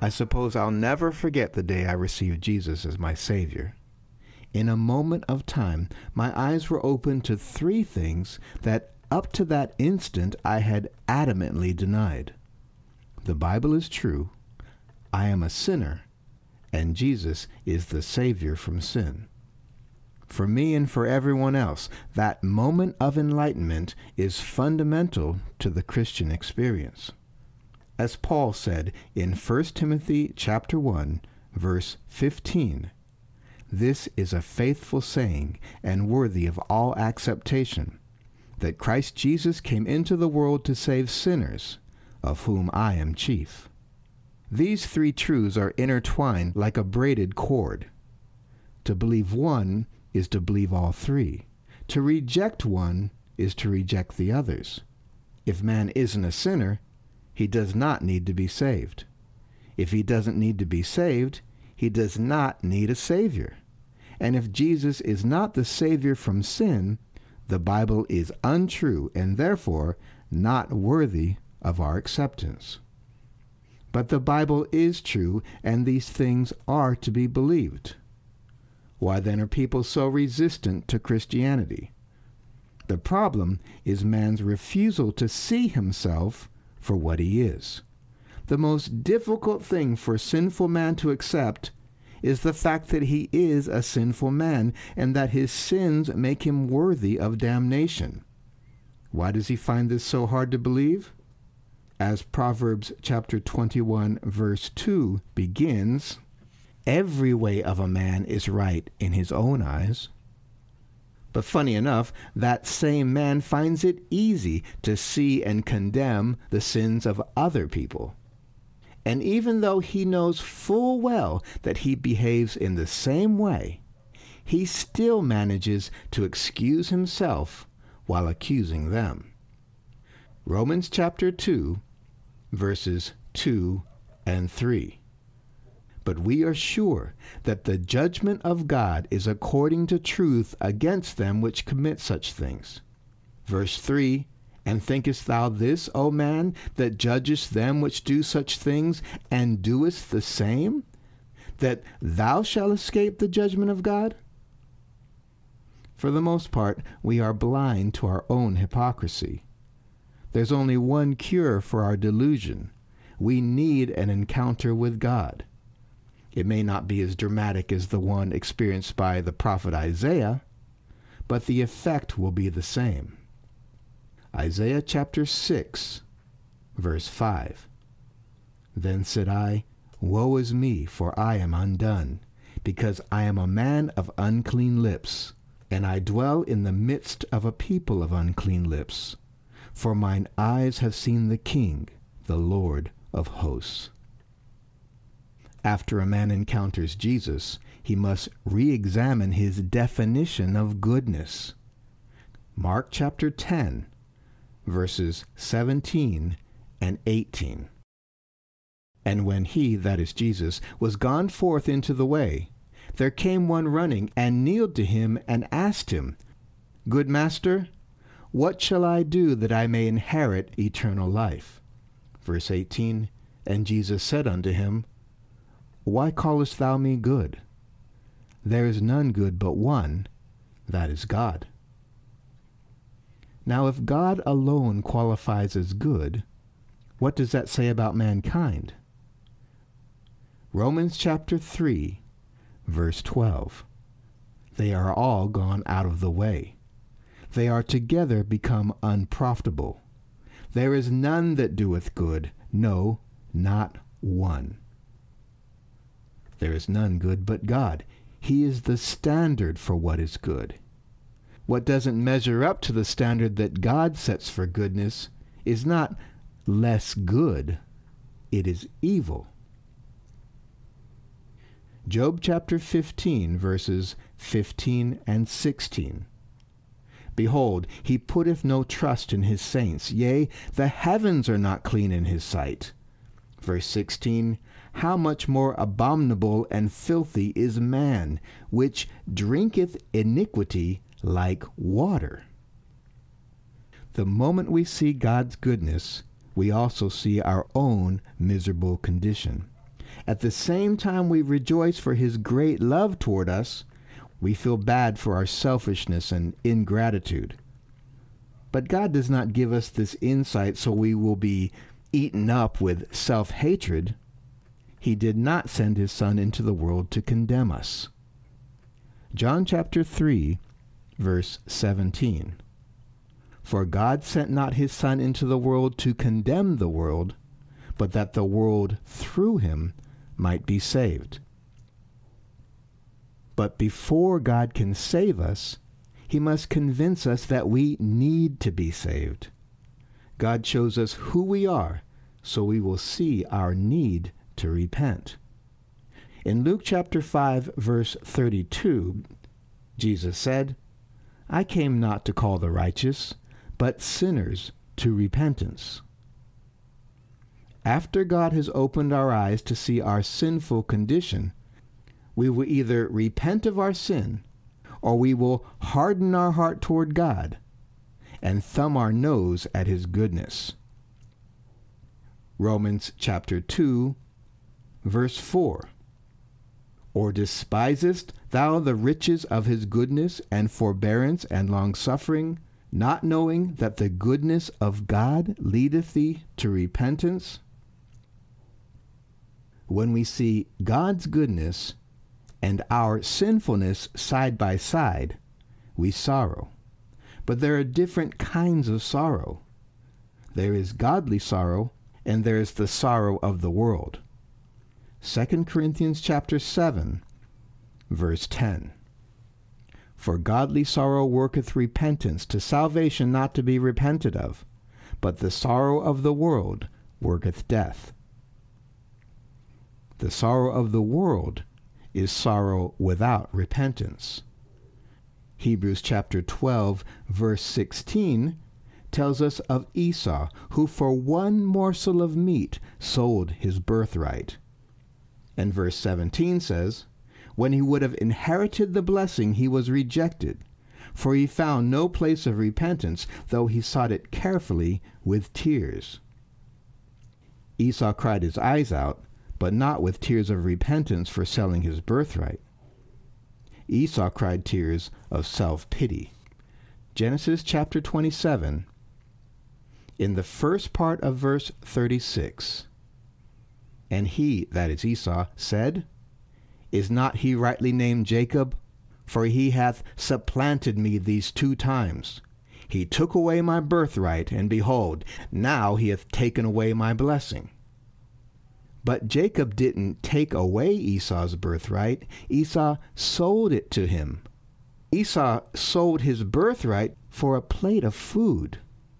suppose I'll never forget the day I received Jesus as my Savior. In a moment of time, my eyes were opened to three things that up to that instant I had adamantly denied. The Bible is true, I am a sinner, and Jesus is the Savior from sin. For me and for everyone else, that moment of enlightenment is fundamental to the Christian experience. As Paul said in 1 Timothy chapter 1, verse 15, "This is a faithful saying and worthy of all acceptation, that Christ Jesus came into the world to save sinners, of whom I am chief." These three truths are intertwined like a braided cord. To believe one is to believe all three. To reject one is to reject the others. If man isn't a sinner, he does not need to be saved. If he doesn't need to be saved, he does not need a Savior. And if Jesus is not the Savior from sin, the Bible is untrue and therefore not worthy of our acceptance. But the Bible is true, and these things are to be believed. Why then are people so resistant to Christianity? The problem is man's refusal to see himself for what he is. The most difficult thing for sinful man to accept is the fact that he is a sinful man and that his sins make him worthy of damnation. Why does he find this so hard to believe? As Proverbs chapter 21 verse 2 begins, "Every way of a man is right in his own eyes." But funny enough, that same man finds it easy to see and condemn the sins of other people. And even though he knows full well that he behaves in the same way, he still manages to excuse himself while accusing them. Romans chapter 2, verses 2 and 3. "But we are sure that the judgment of God is according to truth against them which commit such things." Verse 3, "And thinkest thou this, O man, that judgest them which do such things, and doest the same, that thou shalt escape the judgment of God?" For the most part, we are blind to our own hypocrisy. There's only one cure for our delusion. We need an encounter with God. It may not be as dramatic as the one experienced by the prophet Isaiah, but the effect will be the same. Isaiah chapter 6, verse 5. "Then said I, Woe is me, for I am undone, because I am a man of unclean lips, and I dwell in the midst of a people of unclean lips. For mine eyes have seen the King, the Lord of hosts." After a man encounters Jesus, he must re-examine his definition of goodness. Mark chapter 10, verses 17 and 18. "And when he," that is Jesus, "was gone forth into the way, there came one running, and kneeled to him, and asked him, Good master, what shall I do that I may inherit eternal life?" Verse 18, "And Jesus said unto him, Why callest thou me good? There is none good but one, that is God." Now, if God alone qualifies as good, what does that say about mankind? Romans chapter 3, verse 12. "They are all gone out of the way. They are together become unprofitable. There is none that doeth good, no, not one." There is none good but God. He is the standard for what is good. What doesn't measure up to the standard that God sets for goodness is not less good, it is evil. Job chapter 15, verses 15 and 16. "Behold, he putteth no trust in his saints. Yea, the heavens are not clean in his sight." Verse 16, "How much more abominable and filthy is man, which drinketh iniquity like water." The moment we see God's goodness, we also see our own miserable condition. At the same time we rejoice for his great love toward us, we feel bad for our selfishness and ingratitude. But God does not give us this insight so we will be eaten up with self-hatred. He did not send his Son into the world to condemn us. John chapter 3, verse 17. For God sent not his Son into the world to condemn the world, but that the world through him might be saved. But before God can save us, he must convince us that we need to be saved. God shows us who we are, so we will see our need to repent. In Luke chapter 5, verse 32, Jesus said, I came not to call the righteous, but sinners to repentance. After God has opened our eyes to see our sinful condition, we will either repent of our sin, or we will harden our heart toward God and thumb our nose at his goodness. Romans chapter 2, verse 4. Or despisest thou the riches of his goodness and forbearance and longsuffering, not knowing that the goodness of God leadeth thee to repentance? When we see God's goodness and our sinfulness side by side, we sorrow. But there are different kinds of sorrow. There is godly sorrow, and there is the sorrow of the world. 2 Corinthians chapter 7, verse 10. For godly sorrow worketh repentance to salvation not to be repented of, but the sorrow of the world worketh death. The sorrow of the world is sorrow without repentance. Hebrews chapter 12, verse 16 tells us of Esau, who for one morsel of meat sold his birthright. And verse 17 says, when he would have inherited the blessing, he was rejected, for he found no place of repentance, though he sought it carefully with tears. Esau cried his eyes out, but not with tears of repentance for selling his birthright. Esau cried tears of self-pity. Genesis chapter 27, in the first part of verse 36. And he, that is Esau, said, is not he rightly named Jacob? For he hath supplanted me these 2 times. He took away my birthright, and behold, now he hath taken away my blessing. But Jacob didn't take away Esau's birthright. Esau sold it to him. Esau sold his birthright for a plate of food.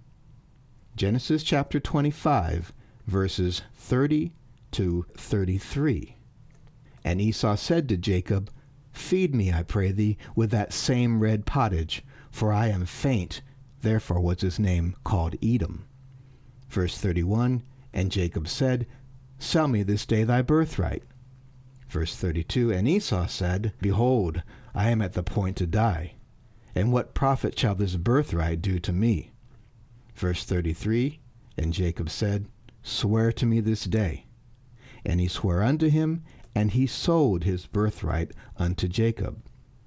Genesis chapter 25, verses 30 to 33. And Esau said to Jacob, feed me, I pray thee, with that same red pottage, for I am faint. Therefore was his name called Edom. Verse 31, and Jacob said, sell me this day thy birthright. Verse 32, and Esau said, behold, I am at the point to die, and what profit shall this birthright do to me? Verse 33, and Jacob said, swear to me this day. And he sware unto him, and he sold his birthright unto Jacob.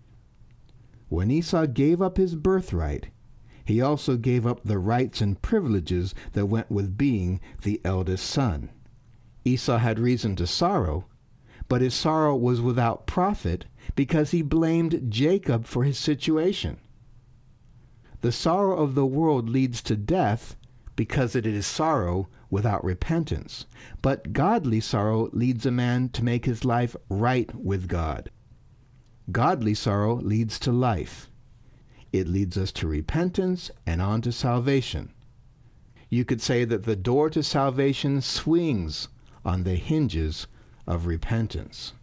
When Esau gave up his birthright, he also gave up the rights and privileges that went with being the eldest son. Esau had reason to sorrow, but his sorrow was without profit because he blamed Jacob for his situation. The sorrow of the world leads to death because it is sorrow without repentance. But godly sorrow leads a man to make his life right with God. Godly sorrow leads to life. It leads us to repentance and on to salvation. You could say that the door to salvation swings on the hinges of repentance.